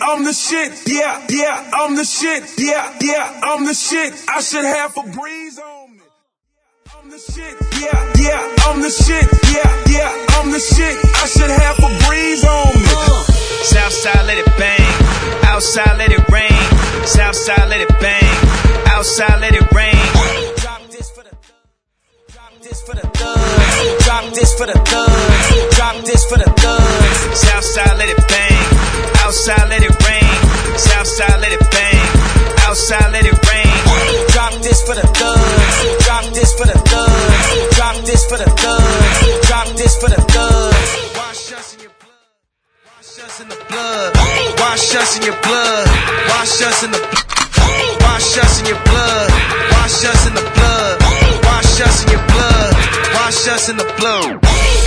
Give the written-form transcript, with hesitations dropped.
I'm the shit. Yeah, yeah, I'm the shit. Yeah, yeah, I'm the shit. I should have a breeze on me. I'm the shit. Yeah, yeah, I'm the shit. Yeah, yeah, I'm the shit. I should have a breeze on me. Southside let it bang, outside let it rain. Southside let it bang, outside let it rain. Drop this for the thugs, drop this for the thugs, drop this for the thugs, drop this for the thugs. Southside let it bang, outside let it rain. Southside let it bang, outside let it rain. Drop this for the thugs, drop this for the thugs, drop this for the thugs, drop this for the thugs. Wash us in your blood. Wash us in the blood. Wash us in your blood. Wash us in the wash us in your blood. Wash us in the blood. Wash us in your blood. Wash us in the blood.